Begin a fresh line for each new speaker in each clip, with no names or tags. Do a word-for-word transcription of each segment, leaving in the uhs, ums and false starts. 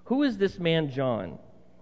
Who is this man John?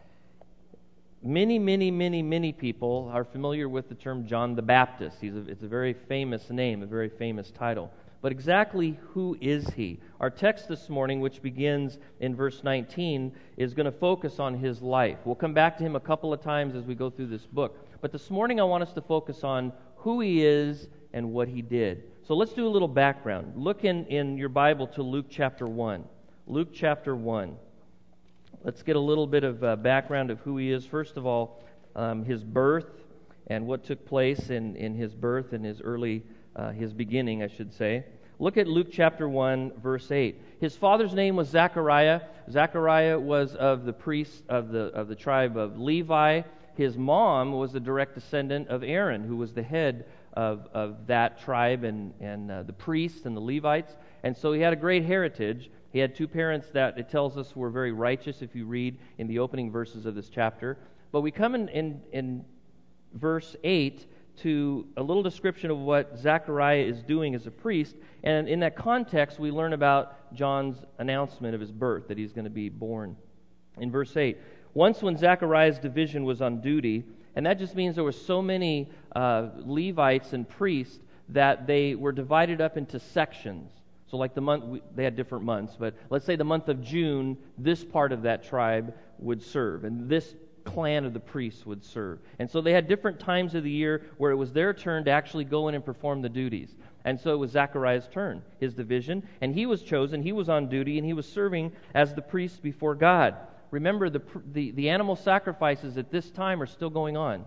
Many, many, many, many people are familiar with the term John the Baptist. He's a, it's a very famous name, a very famous title. But exactly who is he? Our text this morning, which begins in verse nineteen, is going to focus on his life. We'll come back to him a couple of times as we go through this book. But this morning I want us to focus on who he is and what he did. So let's do a little background. Look in, in your Bible to Luke chapter one. Luke chapter one. Let's get a little bit of uh, background of who he is. First of all, um, his birth and what took place in, in his birth and his early, uh, his beginning, I should say. Look at Luke chapter one, verse eight. His father's name was Zechariah. Zechariah was of the priest of the of the tribe of Levi. His mom was a direct descendant of Aaron, who was the head of, of that tribe and, and uh, the priests and the Levites. And so he had a great heritage. He had two parents that it tells us were very righteous if you read in the opening verses of this chapter. But we come in, in, in verse eight to a little description of what Zechariah is doing as a priest. And in that context, we learn about John's announcement of his birth, that he's going to be born. In verse eight, once when Zechariah's division was on duty, and that just means there were so many uh, Levites and priests that they were divided up into sections. So like the month, they had different months, but let's say the month of June, this part of that tribe would serve, and this clan of the priests would serve. And so they had different times of the year where it was their turn to actually go in and perform the duties. And so it was Zechariah's turn, his division, and he was chosen, he was on duty, and he was serving as the priest before God. Remember, the, the, the animal sacrifices at this time are still going on.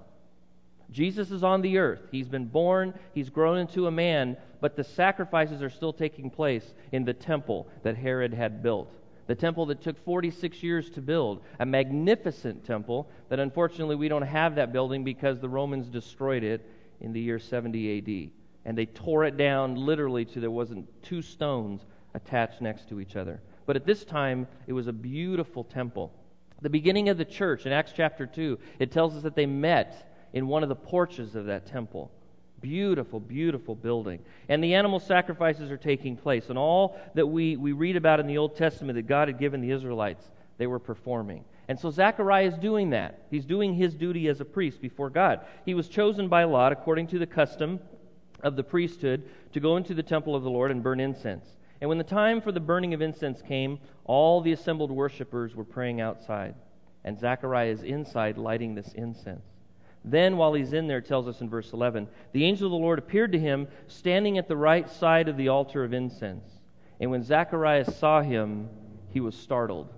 Jesus is on the earth. He's been born. He's grown into a man. But the sacrifices are still taking place in the temple that Herod had built. The temple that took forty-six years to build. A magnificent temple that unfortunately we don't have that building because the Romans destroyed it in the year seventy A D. And they tore it down literally to there wasn't two stones attached next to each other. But at this time, it was a beautiful temple. The beginning of the church in Acts chapter two, it tells us that they met in one of the porches of that temple. Beautiful, beautiful building. And the animal sacrifices are taking place. And all that we, we read about in the Old Testament that God had given the Israelites, they were performing. And so Zechariah is doing that. He's doing his duty as a priest before God. He was chosen by lot, according to the custom of the priesthood, to go into the temple of the Lord and burn incense. And when the time for the burning of incense came, all the assembled worshipers were praying outside. And Zechariah is inside lighting this incense. Then, while he's in there, it tells us in verse eleven, the angel of the Lord appeared to him, standing at the right side of the altar of incense. And when Zacharias saw him, he was startled.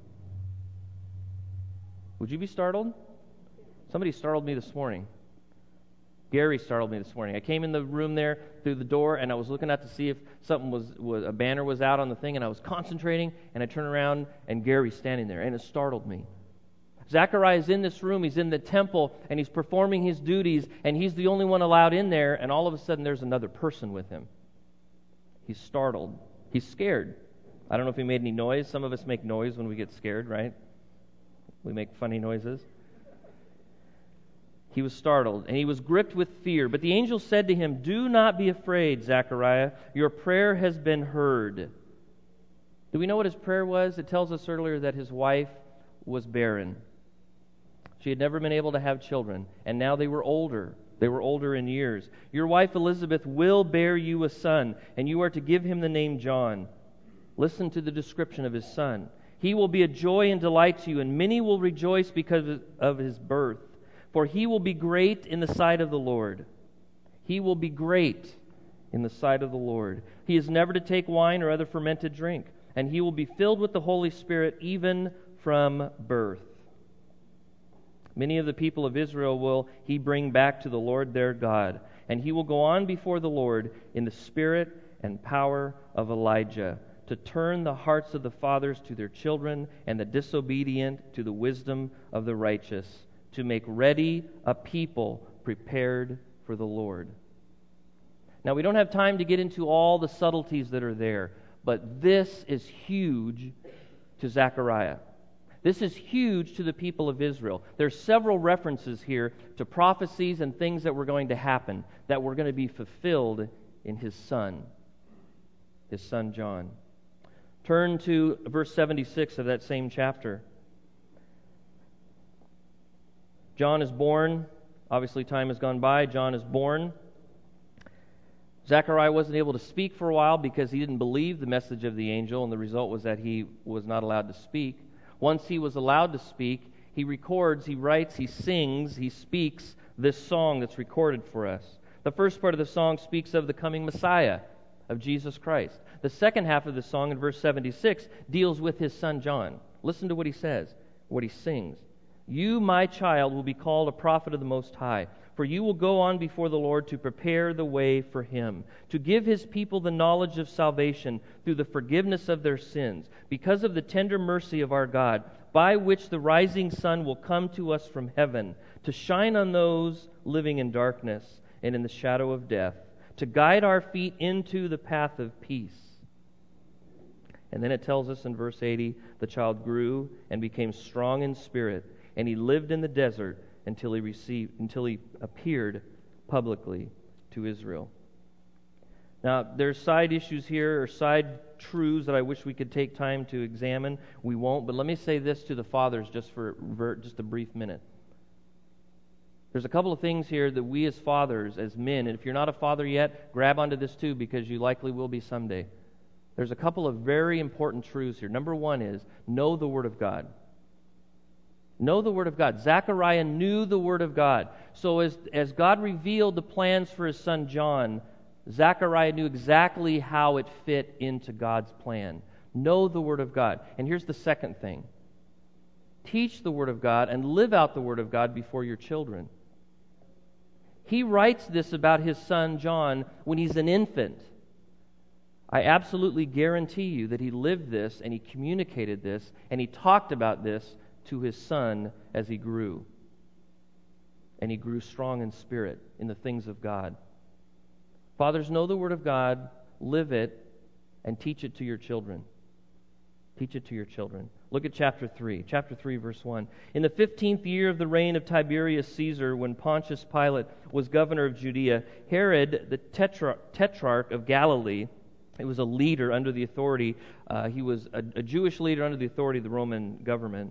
Would you be startled? Somebody startled me this morning. Gary startled me this morning. I came in the room there through the door, and I was looking out to see if something was, was a banner was out on the thing, and I was concentrating, and I turned around, and Gary's standing there, and it startled me. Zechariah is in this room, he's in the temple, and he's performing his duties, and he's the only one allowed in there, and all of a sudden there's another person with him. He's startled. He's scared. I don't know if he made any noise. Some of us make noise when we get scared, right? We make funny noises. He was startled, and he was gripped with fear. But the angel said to him, do not be afraid, Zechariah. Your prayer has been heard. Do we know what his prayer was? It tells us earlier that his wife was barren. She had never been able to have children, and now they were older. They were older in years. Your wife Elizabeth will bear you a son, and you are to give him the name John. Listen to the description of his son. He will be a joy and delight to you, and many will rejoice because of his birth. For he will be great in the sight of the Lord. He will be great in the sight of the Lord. He is never to take wine or other fermented drink, and he will be filled with the Holy Spirit even from birth. Many of the people of Israel will he bring back to the Lord their God, and he will go on before the Lord in the spirit and power of Elijah, to turn the hearts of the fathers to their children and the disobedient to the wisdom of the righteous, to make ready a people prepared for the Lord. Now, we don't have time to get into all the subtleties that are there, but this is huge to Zechariah. This is huge to the people of Israel. There's several references here to prophecies and things that were going to happen, that were going to be fulfilled in his son, his son John. Turn to verse seventy-six of that same chapter. John is born. Obviously, time has gone by. John is born. Zechariah wasn't able to speak for a while because he didn't believe the message of the angel, and the result was that he was not allowed to speak. Once he was allowed to speak, he records, he writes, he sings, he speaks this song that's recorded for us. The first part of the song speaks of the coming Messiah, of Jesus Christ. The second half of the song in verse seventy-six deals with his son John. Listen to what he says, what he sings. You, my child, will be called a prophet of the Most High, for you will go on before the Lord to prepare the way for Him, to give His people the knowledge of salvation through the forgiveness of their sins, because of the tender mercy of our God, by which the rising sun will come to us from heaven, to shine on those living in darkness and in the shadow of death, to guide our feet into the path of peace. And then it tells us in verse eighty, the child grew and became strong in spirit, and he lived in the desert until he received, until he appeared publicly to Israel. Now, there's side issues here, or side truths that I wish we could take time to examine. We won't, but let me say this to the fathers just for just a brief minute. There's a couple of things here that we as fathers, as men, and if you're not a father yet, grab onto this too, because you likely will be someday. There's a couple of very important truths here. Number one is, know the Word of God. Know the Word of God. Zechariah knew the Word of God. So as, as God revealed the plans for his son John, Zechariah knew exactly how it fit into God's plan. Know the Word of God. And here's the second thing. Teach the Word of God and live out the Word of God before your children. He writes this about his son John when he's an infant. I absolutely guarantee you that he lived this and he communicated this and he talked about this to his son as he grew. And he grew strong in spirit in the things of God. Fathers, know the Word of God, live it, and teach it to your children. Teach it to your children. Look at chapter three. Chapter three, verse one. In the fifteenth year of the reign of Tiberius Caesar, when Pontius Pilate was governor of Judea, Herod, the tetra- tetrarch of Galilee, he was a leader under the authority, uh, he was a, a Jewish leader under the authority of the Roman government.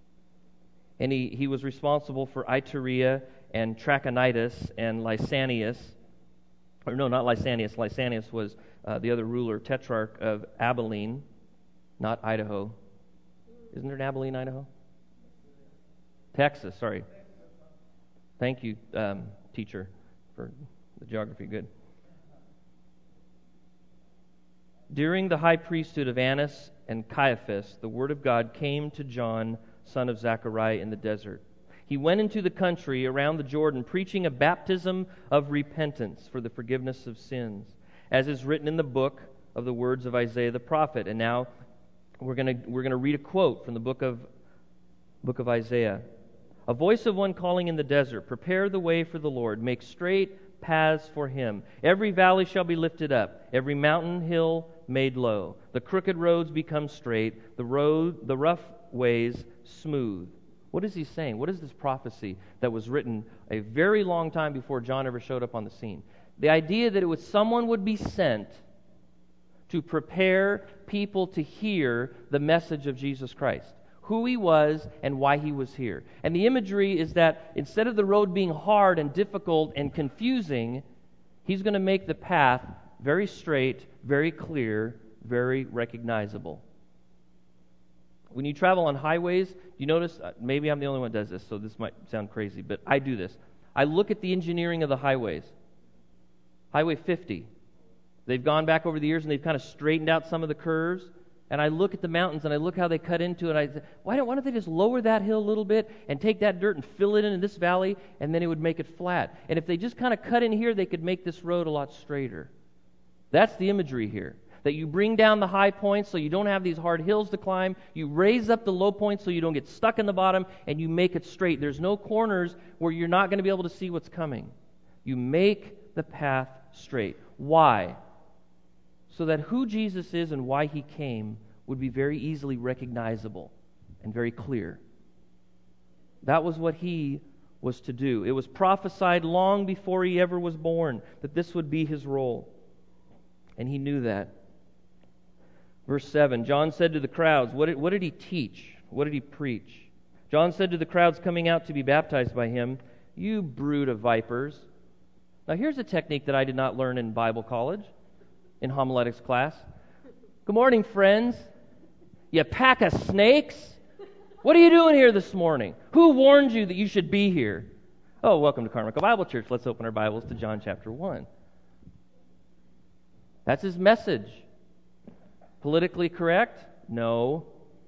And he, he was responsible for Iturea and Trachonitis and Lysanias. Or no, not Lysanias. Lysanias was uh, the other ruler, tetrarch of Abilene, not Idaho. Isn't there an Abilene, Idaho? Texas, sorry. Thank you, um, teacher, for the geography. Good. During the high priesthood of Annas and Caiaphas, the word of God came to John, son of Zechariah, in the desert. He went into the country around the Jordan, preaching a baptism of repentance for the forgiveness of sins, as is written in the book of the words of Isaiah the prophet. And now we're going to we're going to read a quote from the book of book of Isaiah. A voice of one calling in the desert, prepare the way for the Lord, make straight paths for Him. Every valley shall be lifted up, every mountain hill made low. The crooked roads become straight, the road, the rough ways smooth. What is he saying? What is this prophecy that was written a very long time before John ever showed up on the scene? The idea that it was someone would be sent to prepare people to hear the message of Jesus Christ, who He was and why He was here. And the imagery is that instead of the road being hard and difficult and confusing, He's going to make the path very straight, very clear, very recognizable. When you travel on highways, you notice, uh, maybe I'm the only one that does this, so this might sound crazy, but I do this. I look at the engineering of the highways. Highway fifty. They've gone back over the years and they've kind of straightened out some of the curves. And I look at the mountains and I look how they cut into it. And I say, why don't, why don't they just lower that hill a little bit and take that dirt and fill it in this valley, and then it would make it flat. And if they just kind of cut in here, they could make this road a lot straighter. That's the imagery here. That you bring down the high points so you don't have these hard hills to climb. You raise up the low points so you don't get stuck in the bottom, and you make it straight. There's no corners where you're not going to be able to see what's coming. You make the path straight. Why? So that who Jesus is and why He came would be very easily recognizable and very clear. That was what He was to do. It was prophesied long before He ever was born that this would be His role. And He knew that. Verse seven, John said to the crowds, what did, what did he teach? What did he preach? John said to the crowds coming out to be baptized by him, "You brood of vipers." Now here's a technique that I did not learn in Bible college, in homiletics class. "Good morning, friends. You pack of snakes. What are you doing here this morning? Who warned you that you should be here?" Oh, welcome to Carmichael Bible Church. Let's open our Bibles to John chapter one. That's his message. Politically correct? No.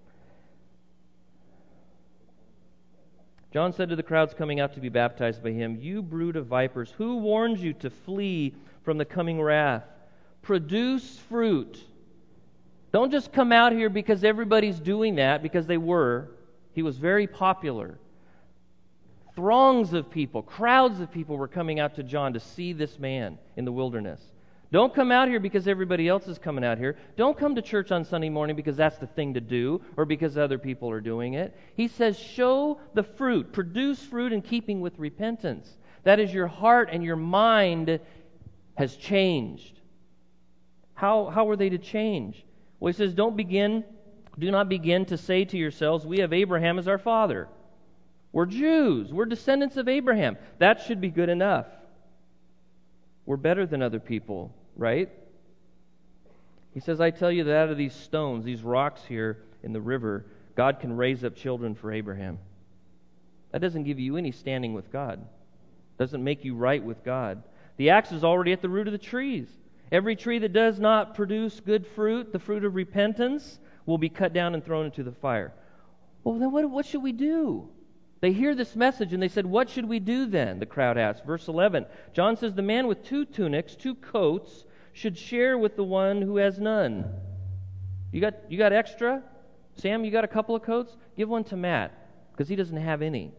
John said to the crowds coming out to be baptized by him, "You brood of vipers, who warned you to flee from the coming wrath? Produce fruit." Don't just come out here because everybody's doing that, because they were. He was very popular. Throngs of people, crowds of people were coming out to John to see this man in the wilderness. Don't come out here because everybody else is coming out here. Don't come to church on Sunday morning because that's the thing to do or because other people are doing it. He says, show the fruit. Produce fruit in keeping with repentance. That is, your heart and your mind has changed. How, how were they to change? Well, he says, don't begin, do not begin to say to yourselves, "We have Abraham as our father." We're Jews. We're descendants of Abraham. That should be good enough. We're better than other people, right? He says, "I tell you that out of these stones, these rocks here in the river, God can raise up children for Abraham." That doesn't give you any standing with God. Doesn't make you right with God. The axe is already at the root of the trees. Every tree that does not produce good fruit, the fruit of repentance, will be cut down and thrown into the fire. Well, then what, what should we do? They hear this message and they said, "What should we do then?" The crowd asked. Verse eleven, John says, "The man with two tunics, two coats, should share with the one who has none." You got you got extra? Sam, you got a couple of coats? Give one to Matt, because he doesn't have any.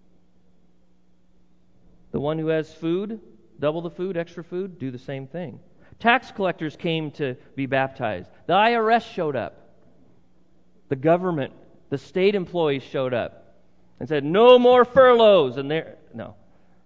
The one who has food, double the food, extra food, do the same thing. Tax collectors came to be baptized. The I R S showed up. The government, the state employees showed up and said, "No more furloughs." And there, no.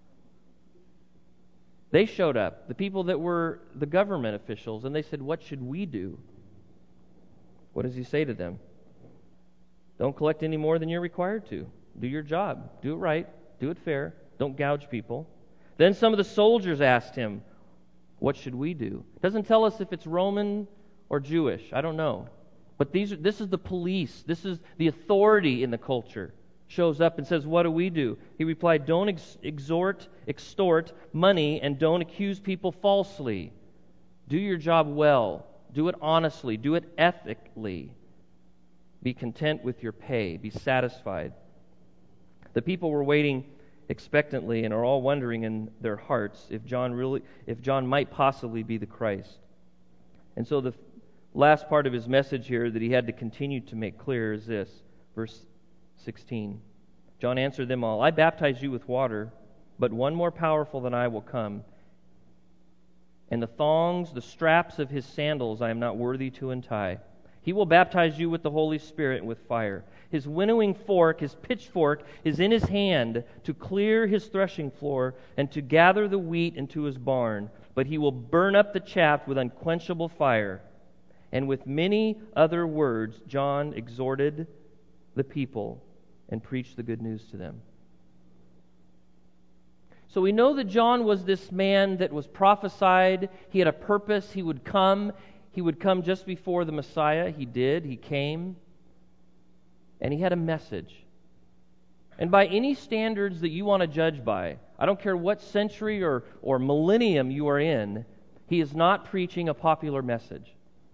They showed up, the people that were the government officials, and they said, "What should we do?" What does he say to them? Don't collect any more than you're required to. Do your job. Do it right. Do it fair. Don't gouge people. Then some of the soldiers asked him, "What should we do?" It doesn't tell us if it's Roman or Jewish. I don't know. But these are, this is the police. This is the authority in the culture. Shows up and says, "What do we do?" He replied, "Don't ex- exhort, extort money, and don't accuse people falsely. Do your job well. Do it honestly. Do it ethically. Be content with your pay. Be satisfied." The people were waiting expectantly and are all wondering in their hearts if John really, if John might possibly be the Christ. And so the last part of his message here that he had to continue to make clear is this, verse sixteen. John answered them all, "I baptize you with water, but one more powerful than I will come. And the thongs, the straps of his sandals I am not worthy to untie. He will baptize you with the Holy Spirit and with fire. His winnowing fork, his pitchfork, is in his hand to clear his threshing floor and to gather the wheat into his barn. But he will burn up the chaff with unquenchable fire." And with many other words, John exhorted the people and preached the good news to them. So we know that John was this man that was prophesied. He had a purpose. He would come. He would come just before the Messiah. He did. He came. And he had a message. And by any standards that you want to judge by, I don't care what century or, or millennium you are in, he is not preaching a popular message.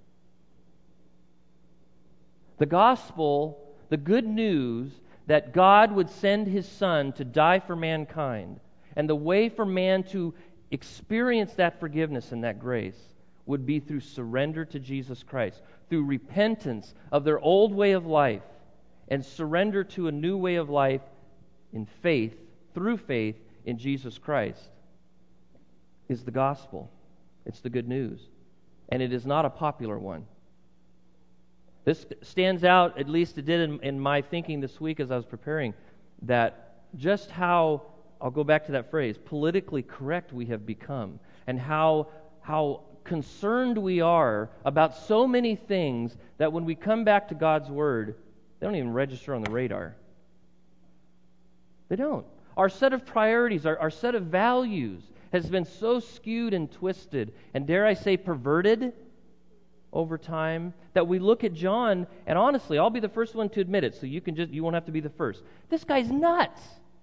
The gospel, the good news that God would send his Son to die for mankind, and the way for man to experience that forgiveness and that grace would be through surrender to Jesus Christ, through repentance of their old way of life, and surrender to a new way of life in faith, through faith in Jesus Christ, is the gospel. It's the good news. And it is not a popular one. This stands out, at least it did in, in my thinking this week as I was preparing, that just how, I'll go back to that phrase, politically correct we have become, and how how concerned we are about so many things that when we come back to God's Word, they don't even register on the radar. They don't. Our set of priorities, our, our set of values has been so skewed and twisted, and dare I say perverted over time, that we look at John, and honestly, I'll be the first one to admit it, so you can just you won't have to be the first. This guy's nuts.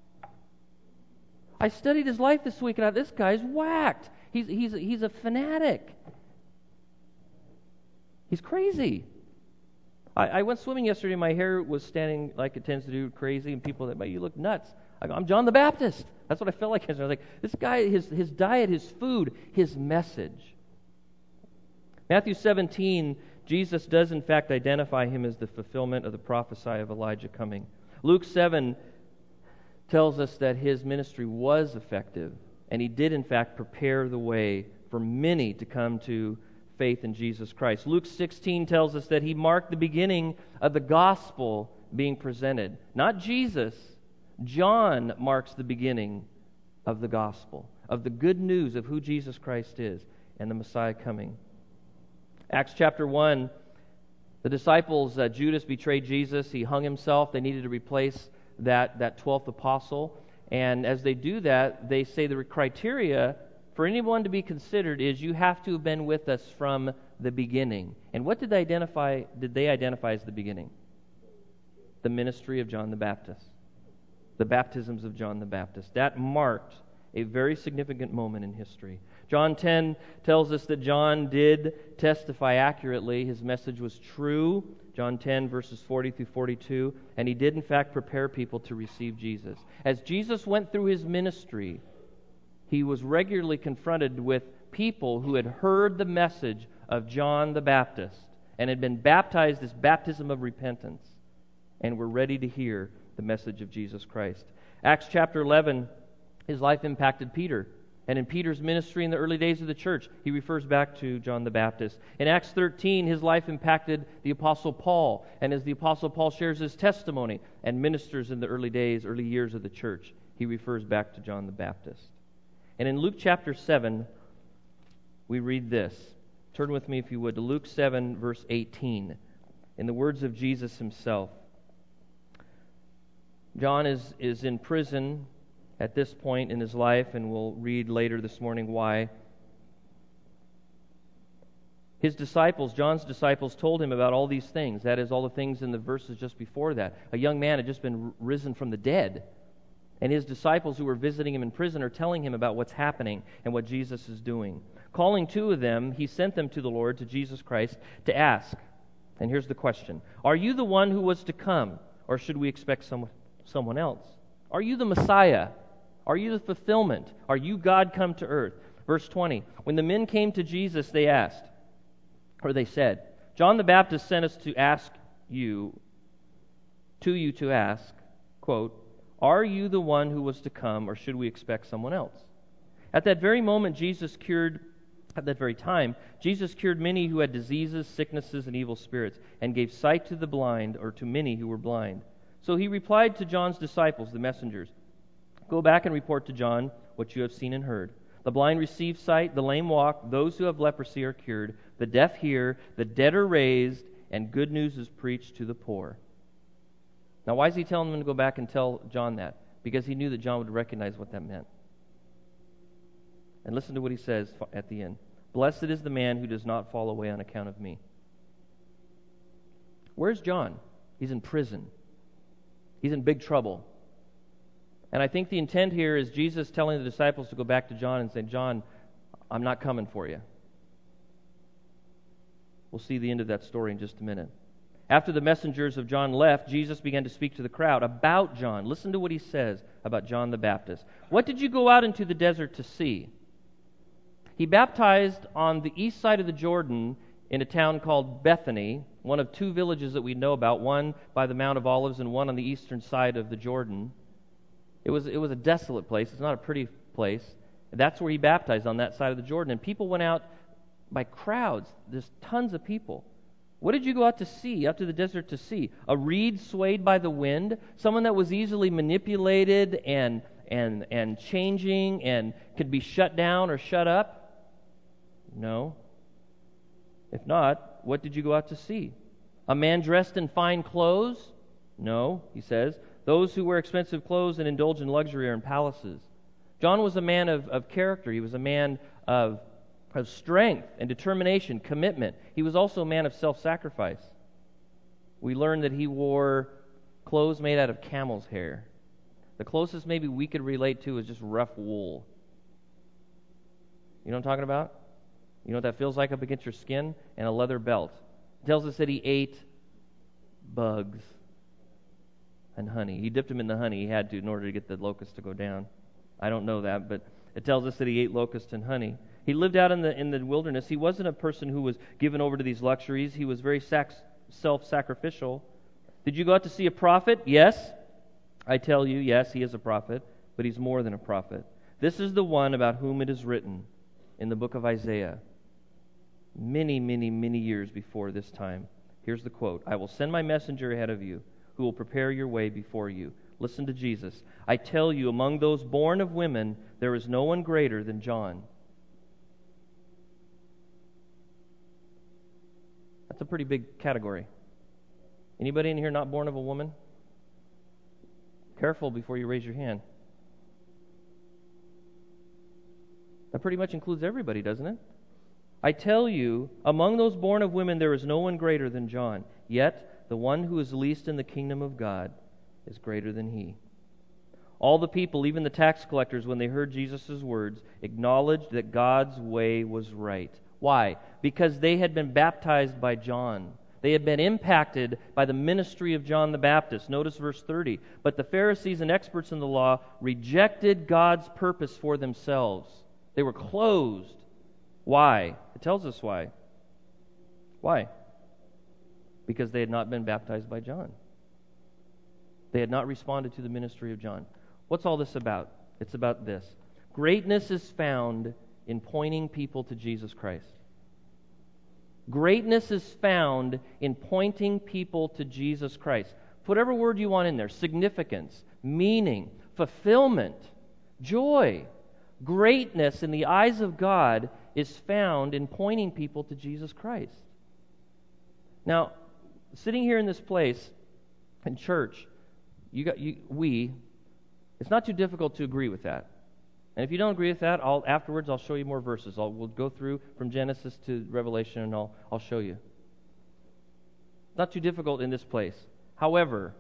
I studied his life this week, and I, this guy's whacked. He's he's he's a fanatic. He's crazy. I, I went swimming yesterday. My hair was standing like it tends to do, crazy, and people that, you look nuts. I go, I'm John the Baptist. That's what I felt like yesterday. I was like, this guy, his his diet, his food, his message. Matthew seventeen, Jesus does in fact identify him as the fulfillment of the prophecy of Elijah coming. Luke seven tells us that his ministry was effective, and he did in fact prepare the way for many to come to faith in Jesus Christ. Luke sixteen tells us that he marked the beginning of the gospel being presented. Not Jesus, John marks the beginning of the gospel, of the good news of who Jesus Christ is and the Messiah coming. Acts chapter one, the disciples, uh, Judas betrayed Jesus. He hung himself. They needed to replace that, that twelfth apostle. And as they do that, they say the criteria for anyone to be considered is you have to have been with us from the beginning. And what did they identify, did they identify as the beginning? The ministry of John the Baptist. The baptisms of John the Baptist. That marked a very significant moment in history. John ten tells us that John did testify accurately. His message was true. John ten, verses forty through forty-two. And he did, in fact, prepare people to receive Jesus. As Jesus went through his ministry, he was regularly confronted with people who had heard the message of John the Baptist and had been baptized this baptism of repentance and were ready to hear the message of Jesus Christ. Acts chapter eleven, his life impacted Peter. And in Peter's ministry in the early days of the church, he refers back to John the Baptist. In Acts thirteen, his life impacted the Apostle Paul. And as the Apostle Paul shares his testimony and ministers in the early days, early years of the church, he refers back to John the Baptist. And in Luke chapter seven, we read this. Turn with me, if you would, to Luke seven, verse eighteen. In the words of Jesus himself. John is, is in prison at this point in his life, and we'll read later this morning why. His disciples, John's disciples, told him about all these things. That is, all the things in the verses just before that. A young man had just been risen from the dead. And his disciples who were visiting him in prison are telling him about what's happening and what Jesus is doing. Calling two of them, he sent them to the Lord, to Jesus Christ, to ask. And here's the question. Are you the one who was to come, or should we expect someone, someone else? Are you the Messiah? Are you the fulfillment? Are you God come to earth? Verse twenty. When the men came to Jesus, they asked, or they said, John the Baptist sent us to ask you, to you to ask, quote, are you the one who was to come, or should we expect someone else? At that very moment, Jesus cured, at that very time, Jesus cured many who had diseases, sicknesses, and evil spirits, and gave sight to the blind, or to many who were blind. So he replied to John's disciples, the messengers, go back and report to John what you have seen and heard. The blind receive sight, the lame walk, those who have leprosy are cured, the deaf hear, the dead are raised, and good news is preached to the poor. Now, why is he telling them to go back and tell John that? Because he knew that John would recognize what that meant. And listen to what he says at the end. Blessed is the man who does not fall away on account of me. Where's John? He's in prison. He's in big trouble. And I think the intent here is Jesus telling the disciples to go back to John and say, John, I'm not coming for you. We'll see the end of that story in just a minute. After the messengers of John left, Jesus began to speak to the crowd about John. Listen to what he says about John the Baptist. What did you go out into the desert to see? He baptized on the east side of the Jordan in a town called Bethany, one of two villages that we know about, one by the Mount of Olives and one on the eastern side of the Jordan. It was, it was a desolate place. It's not a pretty place. That's where he baptized, on that side of the Jordan. And people went out by crowds. There's tons of people. What did you go out to see, out to the desert to see? A reed swayed by the wind? Someone that was easily manipulated and and and changing and could be shut down or shut up? No. If not, what did you go out to see? A man dressed in fine clothes? No, he says. Those who wear expensive clothes and indulge in luxury are in palaces. John was a man of, of character. He was a man of, of strength and determination, commitment. He was also a man of self-sacrifice. We learned that he wore clothes made out of camel's hair. The closest maybe we could relate to is just rough wool. You know what I'm talking about? You know what that feels like up against your skin? And a leather belt. It tells us that he ate bugs and honey. He dipped them in the honey. He had to in order to get the locusts to go down. I don't know that, but it tells us that he ate locusts and honey. He lived out in the in the wilderness. He wasn't a person who was given over to these luxuries. He was very sac- self-sacrificial. Did you go out to see a prophet? Yes. I tell you, yes, he is a prophet, but he's more than a prophet. This is the one about whom it is written in the book of Isaiah, many, many, many years before this time. Here's the quote: I will send my messenger ahead of you, who will prepare your way before you. Listen to Jesus. I tell you, among those born of women, there is no one greater than John. That's a pretty big category. Anybody in here not born of a woman? Careful before you raise your hand. That pretty much includes everybody, doesn't it? I tell you, among those born of women, there is no one greater than John. Yet, the one who is least in the kingdom of God is greater than he. All the people, even the tax collectors, when they heard Jesus' words, acknowledged that God's way was right. Why? Because they had been baptized by John. They had been impacted by the ministry of John the Baptist. Notice verse thirty. But the Pharisees and experts in the law rejected God's purpose for themselves. They were closed. Why? It tells us why. Why? Because they had not been baptized by John. They had not responded to the ministry of John. What's all this about? It's about this. Greatness is found in pointing people to Jesus Christ. Greatness is found in pointing people to Jesus Christ. Put whatever word you want in there. Significance, meaning, fulfillment, joy. Greatness in the eyes of God is found in pointing people to Jesus Christ. Now, sitting here in this place, in church, you got you, we, it's not too difficult to agree with that. And if you don't agree with that, I'll afterwards I'll show you more verses. I'll we'll go through from Genesis to Revelation, and I'll I'll show you. It's not too difficult in this place. However,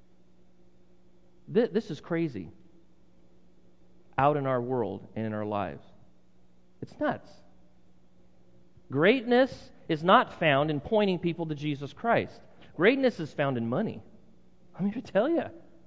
th- this is crazy out in our world and in our lives. It's nuts. Greatness is not found in pointing people to Jesus Christ. Greatness is found in money. I'm here to tell you.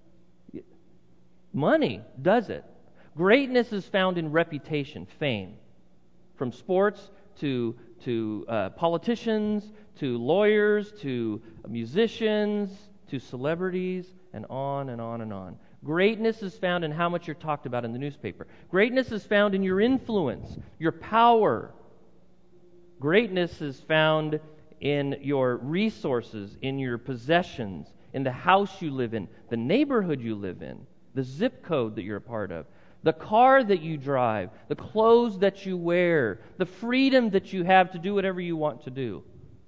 Money does it. Greatness is found in reputation, fame. From sports to, to uh, politicians, to lawyers, to musicians, to celebrities, and on and on and on. Greatness is found in how much you're talked about in the newspaper. Greatness is found in your influence, your power. Greatness is found in your resources, in your possessions, in the house you live in, the neighborhood you live in, the zip code that you're a part of, the car that you drive, the clothes that you wear, the freedom that you have to do whatever you want to do.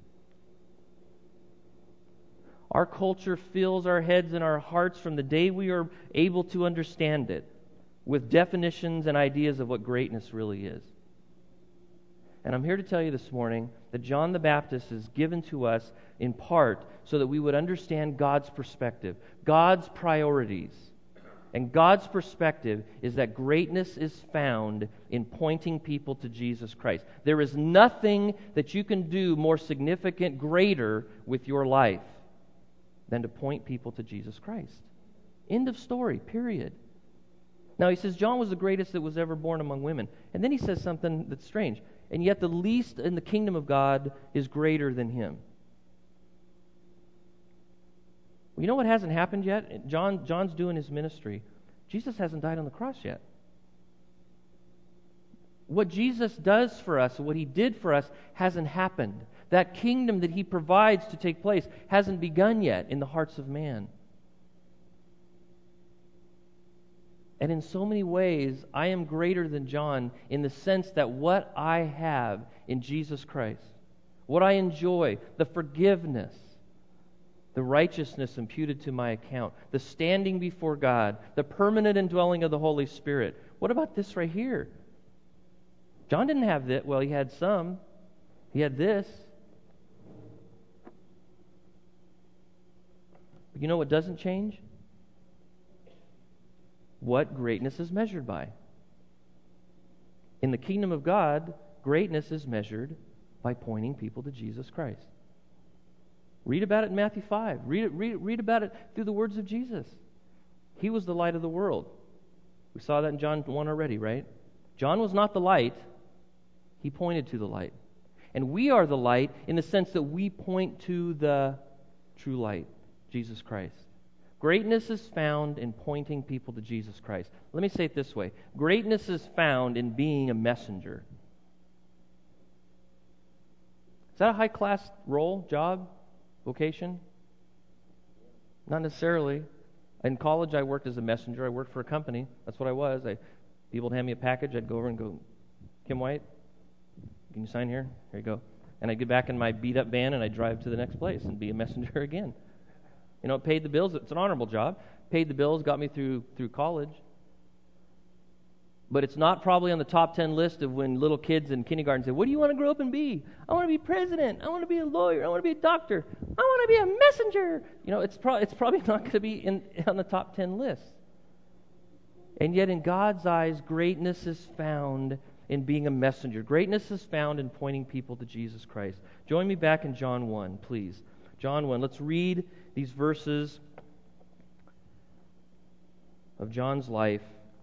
Our culture fills our heads and our hearts from the day we are able to understand it with definitions and ideas of what greatness really is. And I'm here to tell you this morning that John the Baptist is given to us in part so that we would understand God's perspective, God's priorities. And God's perspective is that greatness is found in pointing people to Jesus Christ. There is nothing that you can do more significant, greater with your life than to point people to Jesus Christ. End of story, period. Now he says John was the greatest that was ever born among women. And then he says something that's strange. And yet the least in the kingdom of God is greater than him. Well, you know what hasn't happened yet? John, John's doing his ministry. Jesus hasn't died on the cross yet. What Jesus does for us, what he did for us, hasn't happened. That kingdom that he provides to take place hasn't begun yet in the hearts of man. And in so many ways, I am greater than John in the sense that what I have in Jesus Christ, what I enjoy, the forgiveness, the righteousness imputed to my account, the standing before God, the permanent indwelling of the Holy Spirit. What about this right here? John didn't have that. Well, he had some. He had this. But you know what doesn't change? What greatness is measured by. In the kingdom of God, greatness is measured by pointing people to Jesus Christ. Read about it in Matthew five. Read it, read, read about it through the words of Jesus. He was the light of the world. We saw that in John one already, right? John was not the light. He pointed to the light. And we are the light in the sense that we point to the true light, Jesus Christ. Greatness is found in pointing people to Jesus Christ. Let me say it this way. Greatness is found in being a messenger. Is that a high-class role, job, vocation? Not necessarily. In college, I worked as a messenger. I worked for a company. That's what I was. I, people would hand me a package. I'd go over and go, Kim White, can you sign here? Here you go. And I'd get back in my beat-up van, and I'd drive to the next place and be a messenger again. You know, it paid the bills. It's an honorable job. Paid the bills, got me through through college. But it's not probably on the top ten list of when little kids in kindergarten say, what do you want to grow up and be? I want to be president. I want to be a lawyer. I want to be a doctor. I want to be a messenger. You know, it's, pro- it's probably not going to be in, on the top ten list. And yet in God's eyes, greatness is found in being a messenger. Greatness is found in pointing people to Jesus Christ. Join me back in John one, please. John one. Let's read these verses of John's life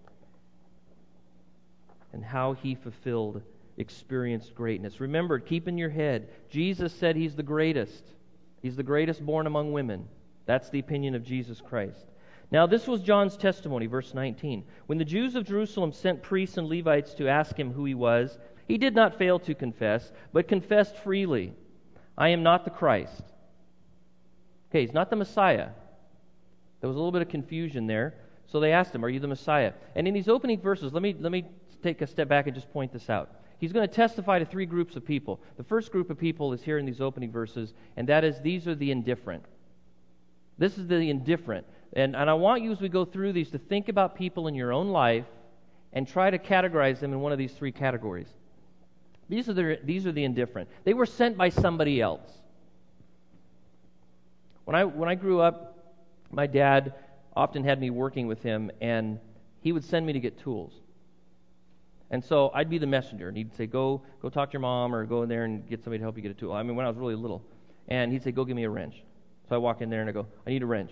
and how he fulfilled, experienced greatness. Remember, keep in your head, Jesus said he's the greatest. He's the greatest born among women. That's the opinion of Jesus Christ. Now, this was John's testimony, verse nineteen. When the Jews of Jerusalem sent priests and Levites to ask him who he was, he did not fail to confess, but confessed freely, I am not the Christ. Okay, he's not the Messiah. There was a little bit of confusion there. So they asked him, are you the Messiah? And in these opening verses, let me let me take a step back and just point this out. He's going to testify to three groups of people. The first group of people is here in these opening verses, and that is, these are the indifferent. This is the indifferent. And, and I want you, as we go through these, to think about people in your own life and try to categorize them in one of these three categories. These are the, these are the indifferent. They were sent by somebody else. When I when I grew up, my dad often had me working with him, and he would send me to get tools. And so I'd be the messenger, and he'd say, go go talk to your mom, or go in there and get somebody to help you get a tool. I mean, when I was really little. And he'd say, go give me a wrench. So I walk in there and I go, I need a wrench.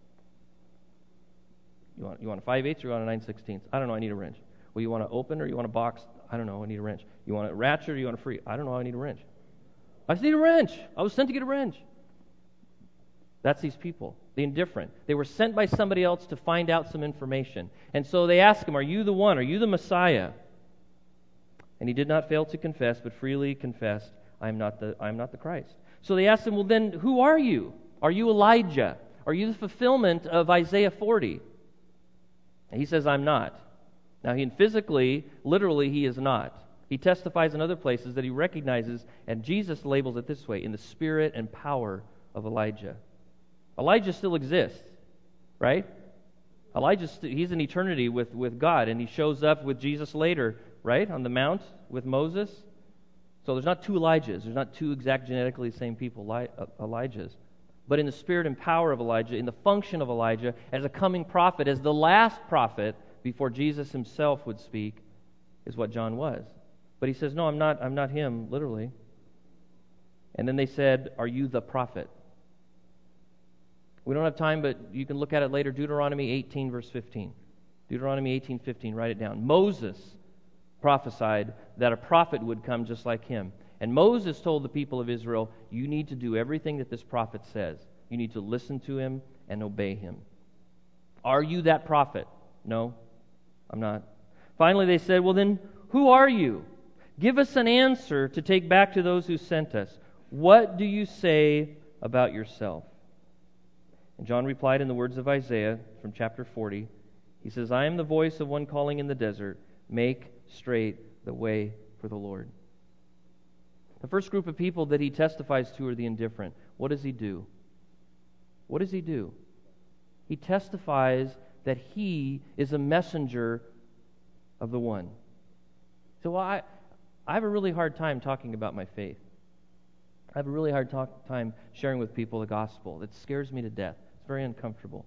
You want you want a five eighths or you want a nine sixteenths? I don't know, I need a wrench. Well, you want to open or you want a box? I don't know, I need a wrench. You want a ratchet or you want a free? I don't know, I need a wrench. I just need a wrench. I was sent to get a wrench. That's these people, the indifferent. They were sent by somebody else to find out some information. And so they ask him, are you the one? Are you the Messiah? And he did not fail to confess, but freely confessed, I am not the I am not the Christ. So they asked him, well then, who are you? Are you Elijah? Are you the fulfillment of Isaiah forty? And he says, I'm not. Now, he physically, literally, he is not. He testifies in other places that he recognizes, and Jesus labels it this way, in the spirit and power of Elijah. Elijah still exists, right? Elijah, st- he's in eternity with, with God, and he shows up with Jesus later, right, on the mount with Moses. So there's not two Elijahs. There's not two exact genetically the same people, Eli- uh, Elijahs. But in the spirit and power of Elijah, in the function of Elijah, as a coming prophet, as the last prophet before Jesus himself would speak, is what John was. But he says, no, I'm not, I'm not him, literally. And then they said, are you the prophet? We don't have time, but you can look at it later. Deuteronomy eighteen, verse fifteen. Deuteronomy eighteen, fifteen, write it down. Moses prophesied that a prophet would come just like him. And Moses told the people of Israel, you need to do everything that this prophet says. You need to listen to him and obey him. Are you that prophet? No, I'm not. Finally, they said, well then, who are you? Give us an answer to take back to those who sent us. What do you say about yourself? And John replied in the words of Isaiah from chapter forty. He says, I am the voice of one calling in the desert, make straight the way for the Lord. The first group of people that he testifies to are the indifferent. What does he do? What does he do? He testifies that he is a messenger of the one. So well, I, I have a really hard time talking about my faith. I have a really hard talk, time sharing with people the gospel. It scares me to death. It's very uncomfortable.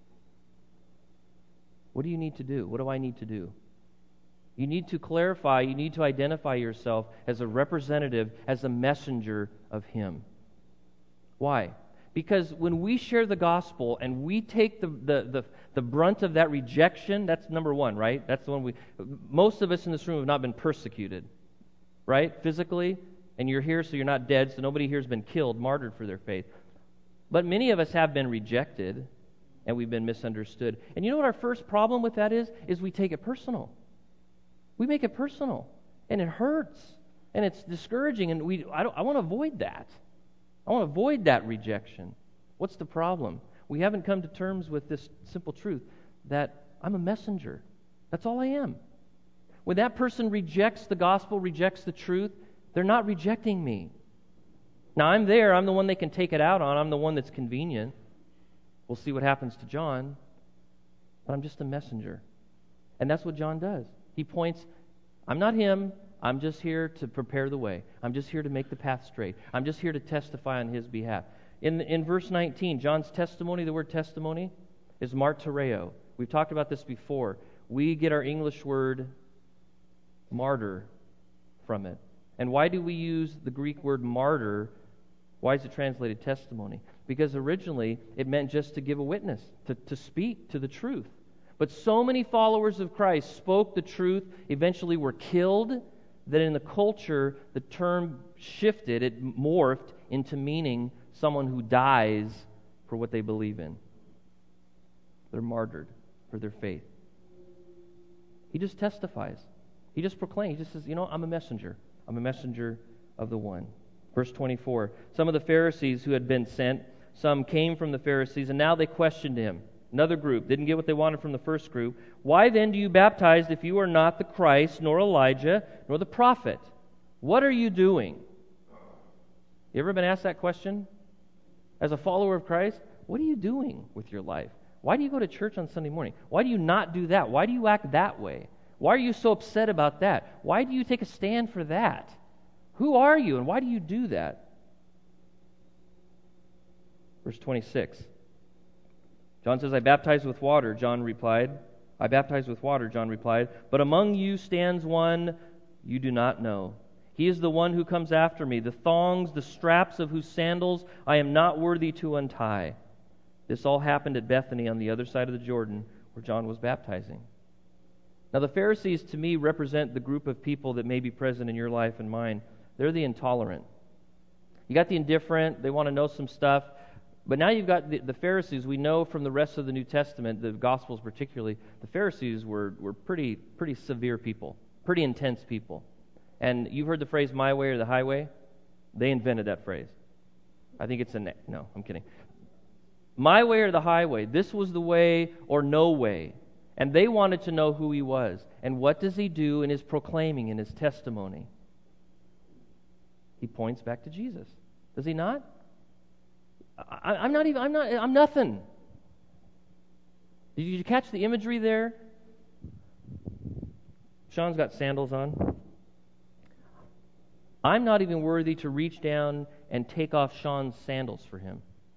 What do you need to do? What do I need to do? You need to clarify, you need to identify yourself as a representative, as a messenger of Him. Why? Because when we share the gospel and we take the, the, the, the brunt of that rejection, that's number one, right? That's the one we... Most of us in this room have not been persecuted, right? Physically, and you're here so you're not dead, so nobody here has been killed, martyred for their faith. But many of us have been rejected, and we've been misunderstood. And you know what our first problem with that is? Is we take it personal. We make it personal, and it hurts, and it's discouraging, and we I, don't, I want to avoid that. I want to avoid that rejection. What's the problem? We haven't come to terms with this simple truth that I'm a messenger. That's all I am. When that person rejects the gospel, rejects the truth, they're not rejecting me. Now, I'm there. I'm the one they can take it out on. I'm the one that's convenient. We'll see what happens to John. But I'm just a messenger. And that's what John does. He points, I'm not him. I'm just here to prepare the way. I'm just here to make the path straight. I'm just here to testify on his behalf. In, in verse nineteen, John's testimony, the word testimony, is martyreo. We've talked about this before. We get our English word martyr from it. And why do we use the Greek word martyr? Why is it translated testimony? Because originally it meant just to give a witness, to, to speak to the truth. But so many followers of Christ spoke the truth, eventually were killed, that in the culture the term shifted, it morphed into meaning someone who dies for what they believe in. They're martyred for their faith. He just testifies. He just proclaims. He just says, you know, I'm a messenger. I'm a messenger of the one. Verse twenty-four, some of the Pharisees who had been sent, some came from the Pharisees, and now they questioned him. Another group didn't get what they wanted from the first group. Why then do you baptize if you are not the Christ, nor Elijah, nor the prophet? What are you doing? You ever been asked that question? As a follower of Christ, what are you doing with your life? Why do you go to church on Sunday morning? Why do you not do that? Why do you act that way? Why are you so upset about that? Why do you take a stand for that? Who are you, and why do you do that? Verse twenty-six. John says, I baptize with water, John replied. I baptize with water, John replied. But among you stands one you do not know. He is the one who comes after me, the thongs, the straps of whose sandals I am not worthy to untie. This all happened at Bethany on the other side of the Jordan, where John was baptizing. Now the Pharisees, to me, represent the group of people that may be present in your life and mine. They're the intolerant. You got the indifferent, they want to know some stuff. But now you've got the, the Pharisees. We know from the rest of the New Testament, the Gospels particularly, the Pharisees were, were pretty pretty severe people, pretty intense people. And you've heard the phrase, my way or the highway? They invented that phrase. I think it's a... No, I'm kidding. My way or the highway. This was the way or no way. And they wanted to know who he was. And what does he do in his proclaiming, in his testimony? He points back to Jesus. Does he not? I, I'm not even, I'm not, I'm nothing. Did you catch the imagery there? Sean's got sandals on. I'm not even worthy to reach down and take off Sean's sandals for him.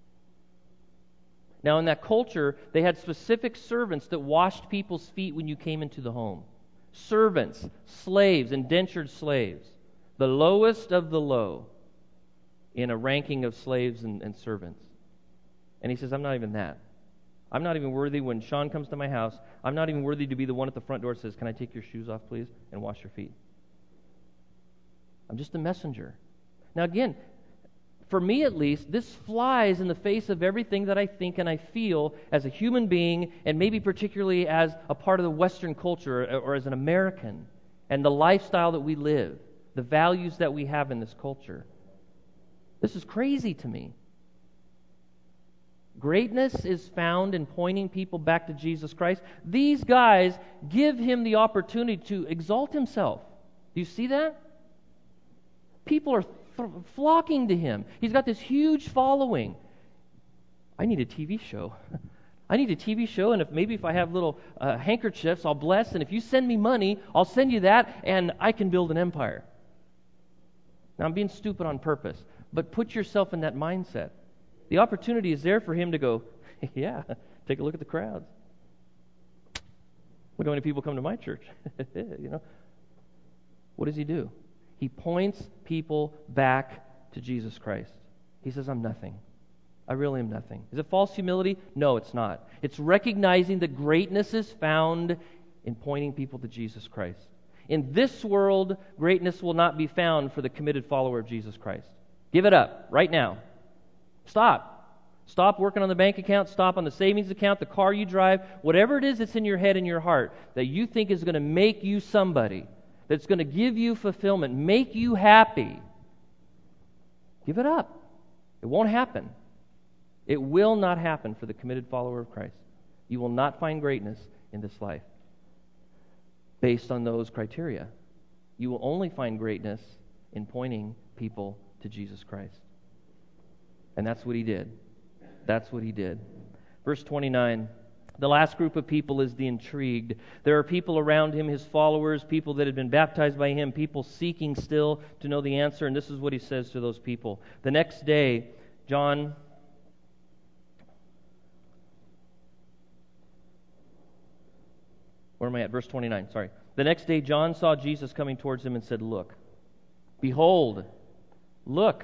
Now, in that culture, they had specific servants that washed people's feet when you came into the home. Servants, slaves, indentured slaves. The lowest of the low in a ranking of slaves and, and servants. And he says, I'm not even that. I'm not even worthy when Sean comes to my house. I'm not even worthy to be the one at the front door that says, can I take your shoes off, please, and wash your feet? I'm just a messenger. Now again, for me at least, this flies in the face of everything that I think and I feel as a human being, and maybe particularly as a part of the Western culture or as an American, and the lifestyle that we live, the values that we have in this culture. This is crazy to me. Greatness is found in pointing people back to Jesus Christ. These guys give him the opportunity to exalt himself. Do you see that? People are f- flocking to him. He's got this huge following. I need a T V show. I need a T V show, and if maybe if I have little uh, handkerchiefs, I'll bless, and if you send me money, I'll send you that, and I can build an empire. Now, I'm being stupid on purpose, but put yourself in that mindset. The opportunity is there for him to go, yeah, take a look at the crowds. Look how many people come to my church. You know, what does he do? He points people back to Jesus Christ. He says, I'm nothing. I really am nothing. Is it false humility? No, it's not. It's recognizing that greatness is found in pointing people to Jesus Christ. In this world, greatness will not be found for the committed follower of Jesus Christ. Give it up right now. Stop. Stop working on the bank account. Stop on the savings account, the car you drive, whatever it is that's in your head and your heart that you think is going to make you somebody, that's going to give you fulfillment, make you happy. Give it up. It won't happen. It will not happen for the committed follower of Christ. You will not find greatness in this life based on those criteria. You will only find greatness in pointing people to Jesus Christ. And that's what he did. That's what he did. Verse twenty-nine, the last group of people is the intrigued. There are people around him, his followers, people that had been baptized by him, people seeking still to know the answer, and this is what he says to those people. The next day, John... Where am I at? Verse twenty-nine, sorry. The next day, John saw Jesus coming towards him and said, Look, behold, look.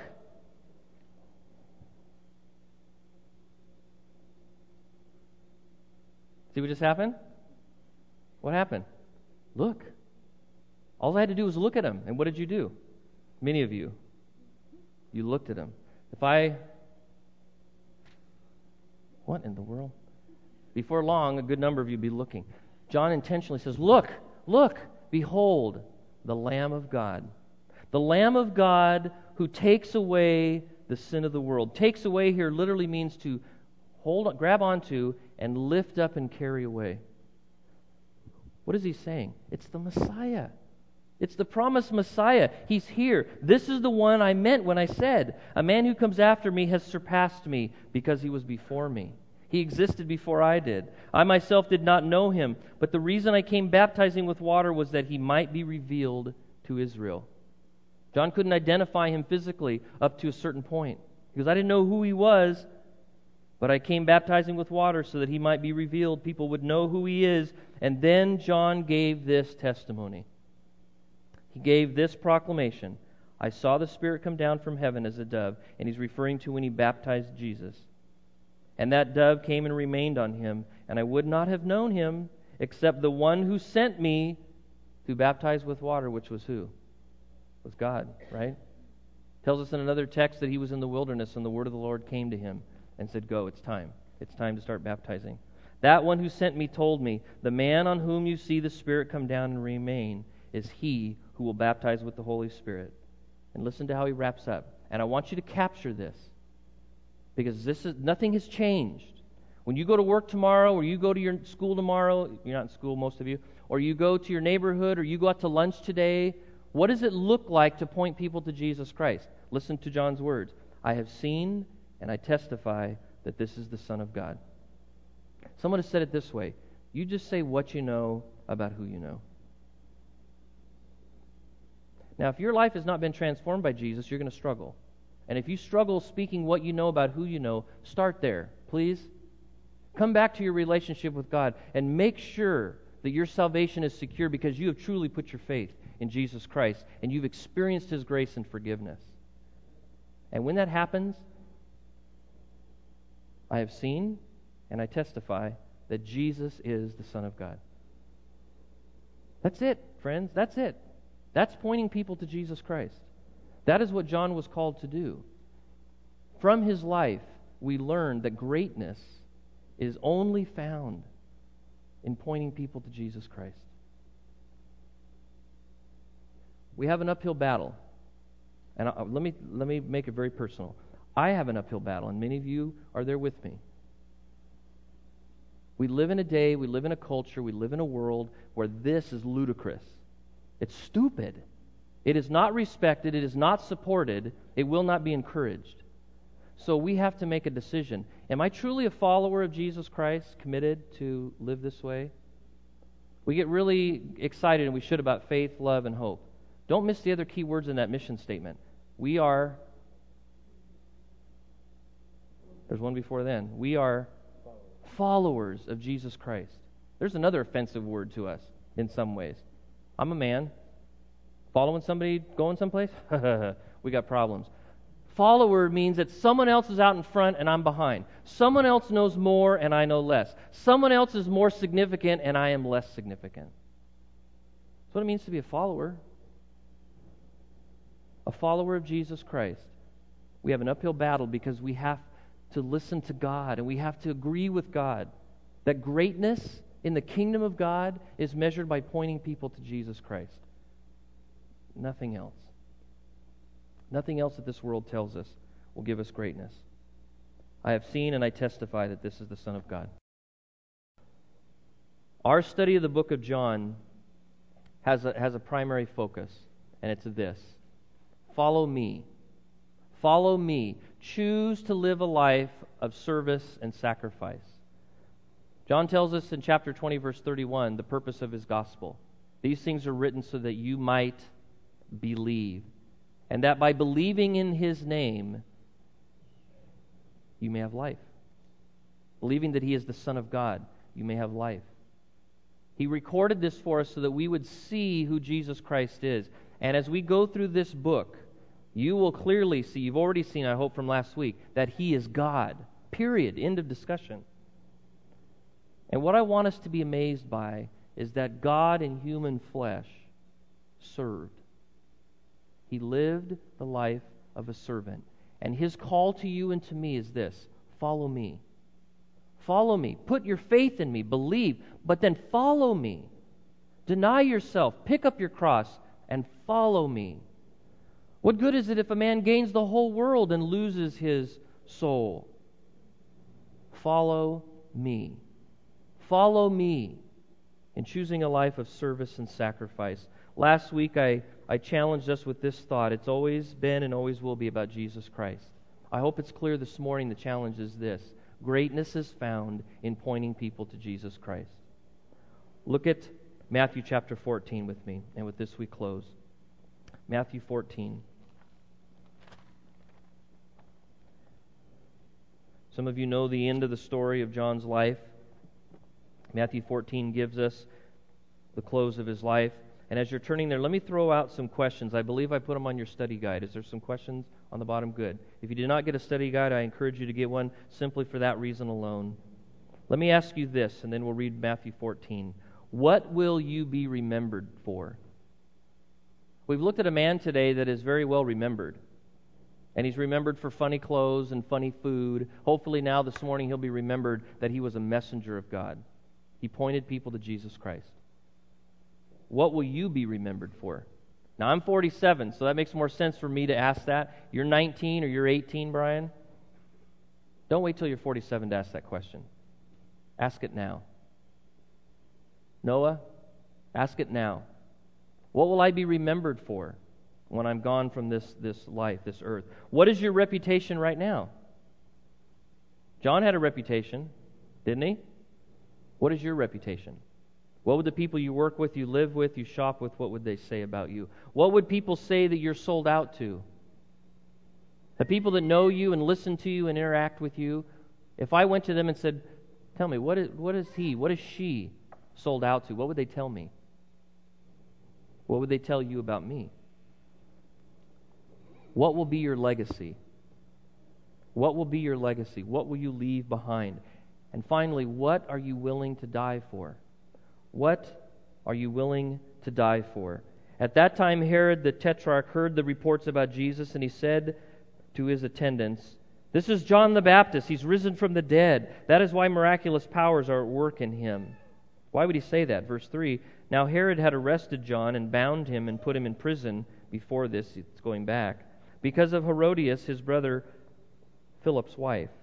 See what just happened? What happened? Look. All I had to do was look at him. And what did you do? Many of you. You looked at him. If I... What in the world? Before long, a good number of you will be looking. John intentionally says, Look, look, behold, the Lamb of God. The Lamb of God who takes away the sin of the world. Takes away here literally means to hold, on, grab onto, and lift up and carry away. What is he saying? It's the Messiah. It's the promised Messiah. He's here. This is the one I meant when I said, a man who comes after me has surpassed me because he was before me. He existed before I did. I myself did not know him, but the reason I came baptizing with water was that he might be revealed to Israel. John couldn't identify him physically up to a certain point because I didn't know who he was, but I came baptizing with water so that he might be revealed. People would know who he is. And then John gave this testimony. He gave this proclamation. I saw the Spirit come down from heaven as a dove, and he's referring to when he baptized Jesus. And that dove came and remained on him, and I would not have known him except the one who sent me to baptize with water, which was who? Was God, right? Tells us in another text that he was in the wilderness, and the word of the Lord came to him and said, Go, it's time. It's time to start baptizing. That one who sent me told me, the man on whom you see the Spirit come down and remain is he who will baptize with the Holy Spirit. And listen to how he wraps up. And I want you to capture this, because this is nothing has changed. When you go to work tomorrow, or you go to your school tomorrow, you're not in school, most of you, or you go to your neighborhood, or you go out to lunch today, what does it look like to point people to Jesus Christ? Listen to John's words. I have seen and I testify that this is the Son of God. Someone has said it this way. You just say what you know about who you know. Now, if your life has not been transformed by Jesus, you're going to struggle. And if you struggle speaking what you know about who you know, start there, please. Come back to your relationship with God and make sure that your salvation is secure because you have truly put your faith in Jesus Christ and you've experienced His grace and forgiveness. And when that happens, I have seen and I testify that Jesus is the Son of God. That's it, friends. That's it. That's pointing people to Jesus Christ. That is what John was called to do. From his life, we learn that greatness is only found in pointing people to Jesus Christ. We have an uphill battle. And I, let me let me make it very personal. I have an uphill battle, and many of you are there with me. We live in a day, we live in a culture, we live in a world where this is ludicrous. It's stupid. it is not respected, it is not supported, it will not be encouraged. So we have to make a decision. Am I truly a follower of Jesus Christ, committed to live this way? We get really excited, and we should, about faith, love, and hope. Don't miss the other key words in that mission statement. We are, there's one before then, we are followers of Jesus Christ. There's another offensive word to us in some ways. I'm a man. Following somebody going someplace? We got problems. Follower means that someone else is out in front and I'm behind. Someone else knows more and I know less. Someone else is more significant and I am less significant. That's what it means to be a follower. A follower of Jesus Christ. We have an uphill battle because we have to listen to God and we have to agree with God that greatness in the kingdom of God is measured by pointing people to Jesus Christ. Nothing else. Nothing else that this world tells us will give us greatness. I have seen and I testify that this is the Son of God. Our study of the book of John has a, has a primary focus, and it's this. Follow me. Follow me. Choose to live a life of service and sacrifice. John tells us in chapter twenty, verse thirty-one, the purpose of his gospel. These things are written so that you might believe, and that by believing in his name, you may have life. Believing that he is the Son of God, you may have life. He recorded this for us so that we would see who Jesus Christ is. And as we go through this book, you will clearly see, you've already seen, I hope from last week, that he is God. Period. End of discussion. And what I want us to be amazed by is that God in human flesh served. He lived the life of a servant. And his call to you and to me is this: follow me. Follow me. Put your faith in me. Believe. But then follow me. Deny yourself. Pick up your cross and follow me. What good is it if a man gains the whole world and loses his soul? Follow me. Follow me in choosing a life of service and sacrifice. Last week I, I challenged us with this thought. It's always been and always will be about Jesus Christ. I hope it's clear this morning the challenge is this. Greatness is found in pointing people to Jesus Christ. Look at Matthew chapter fourteen with me, and with this we close. Matthew fourteen. Some of you know the end of the story of John's life. Matthew fourteen gives us the close of his life. And as you're turning there, let me throw out some questions. I believe I put them on your study guide. Is there some questions on the bottom? Good. If you did not get a study guide, I encourage you to get one simply for that reason alone. Let me ask you this, and then we'll read Matthew fourteen. What will you be remembered for? We've looked at a man today that is very well remembered. And he's remembered for funny clothes and funny food. Hopefully now this morning he'll be remembered that he was a messenger of God. He pointed people to Jesus Christ. What will you be remembered for? Now, I'm forty-seven, so that makes more sense for me to ask that. You're nineteen or you're eighteen, Brian? Don't wait till you're forty-seven to ask that question. Ask it now. Noah, ask it now. What will I be remembered for when I'm gone from this, this life, this earth? What is your reputation right now? John had a reputation, didn't he? What is your reputation? What would the people you work with, you live with, you shop with, what would they say about you? What would people say that you're sold out to? The people that know you and listen to you and interact with you, if I went to them and said, tell me, what is, what is he, what is she sold out to? What would they tell me? What would they tell you about me? What will be your legacy? What will be your legacy? What will you leave behind? And finally, what are you willing to die for? What are you willing to die for? At that time, Herod the Tetrarch heard the reports about Jesus, and he said to his attendants, "This is John the Baptist. He's risen from the dead. That is why miraculous powers are at work in him." Why would he say that? Verse three, "Now Herod had arrested John and bound him and put him in prison." Before this, it's going back. "Because of Herodias, his brother Philip's wife."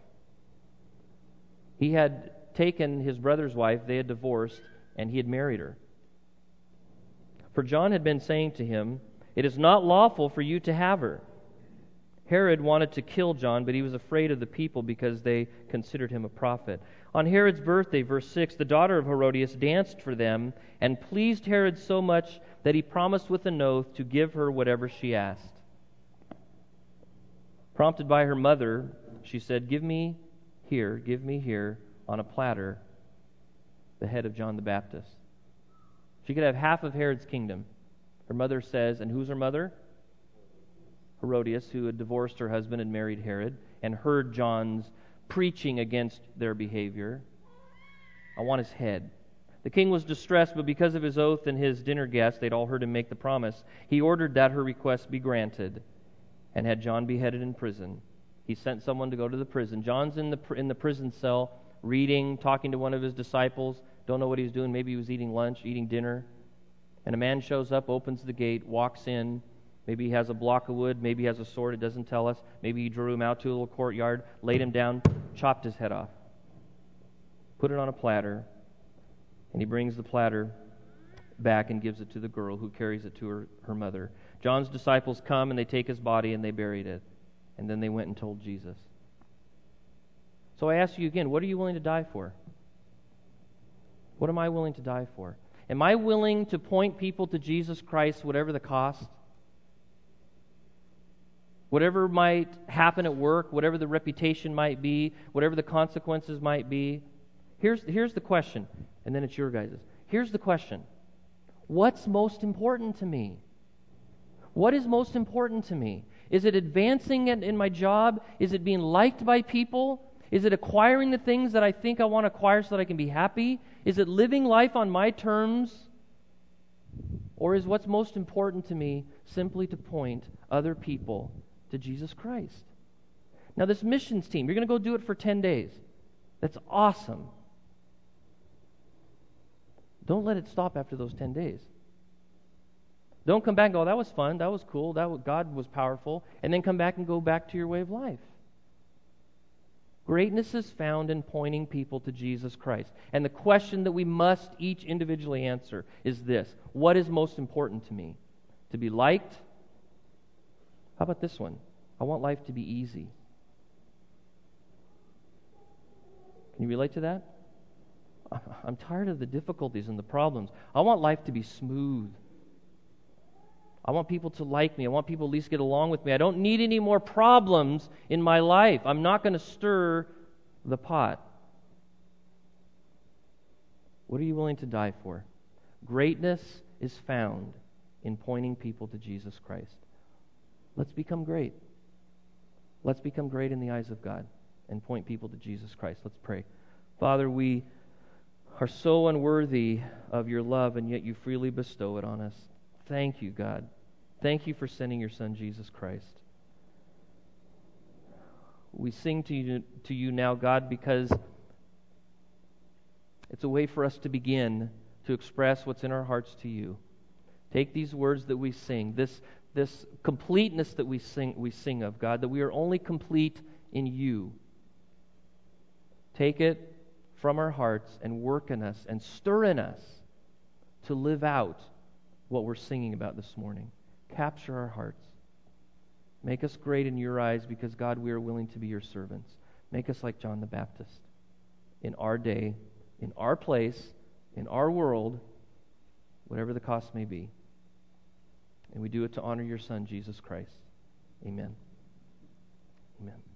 He had taken his brother's wife, they had divorced, and he had married her. For John had been saying to him, It is not lawful for you to have her." Herod wanted to kill John, but he was afraid of the people because they considered him a prophet. On Herod's birthday, verse six, the daughter of Herodias danced for them and pleased Herod so much that he promised with an oath to give her whatever she asked. Prompted by her mother, she said, "Give me here, give me here on a platter the head of John the Baptist." She could have half of Herod's kingdom. Her mother says, and who's her mother? Herodias, who had divorced her husband and married Herod, and heard John's preaching against their behavior. "I want his head." The king was distressed, but because of his oath and his dinner guests, they'd all heard him make the promise, he ordered that her request be granted and had John beheaded in prison. He sent someone to go to the prison. John's in the in the prison cell, reading, talking to one of his disciples. Don't know what he was doing. Maybe he was eating lunch, eating dinner. And a man shows up, opens the gate, walks in. Maybe he has a block of wood. Maybe he has a sword. It doesn't tell us. Maybe he drew him out to a little courtyard, laid him down, chopped his head off, put it on a platter, and he brings the platter back and gives it to the girl, who carries it to her, her mother. John's disciples come and they take his body and they buried it. And then they went and told Jesus. So I ask you again, what are you willing to die for? What am I willing to die for? Am I willing to point people to Jesus Christ, whatever the cost? Whatever might happen at work, whatever the reputation might be, whatever the consequences might be. Here's, here's the question, and then it's your guys'. Here's the question. What's most important to me? What is most important to me? Is it advancing in, in my job? Is it being liked by people? Is it acquiring the things that I think I want to acquire so that I can be happy? Is it living life on my terms? Or is what's most important to me simply to point other people to Jesus Christ? Now, this missions team, you're going to go do it for ten days. That's awesome. Don't let it stop after those ten days. Don't come back and go, that was fun, that was cool, that was, God was powerful, and then come back and go back to your way of life. Greatness is found in pointing people to Jesus Christ. And the question that we must each individually answer is this: what is most important to me? To be liked? How about this one? I want life to be easy. Can you relate to that? I'm tired of the difficulties and the problems. I want life to be smooth. I want people to like me. I want people to at least get along with me. I don't need any more problems in my life. I'm not going to stir the pot. What are you willing to die for? Greatness is found in pointing people to Jesus Christ. Let's become great. Let's become great in the eyes of God and point people to Jesus Christ. Let's pray. Father, we are so unworthy of your love, and yet you freely bestow it on us. Thank you, God. Thank you for sending your Son, Jesus Christ. We sing to you, to you now, God, because it's a way for us to begin to express what's in our hearts to you. Take these words that we sing, this, this completeness that we sing, we sing of, God, that we are only complete in you. Take it from our hearts and work in us and stir in us to live out what we're singing about this morning. Capture our hearts. Make us great in your eyes because, God, we are willing to be your servants. Make us like John the Baptist in our day, in our place, in our world, whatever the cost may be. And we do it to honor your Son, Jesus Christ. Amen. Amen.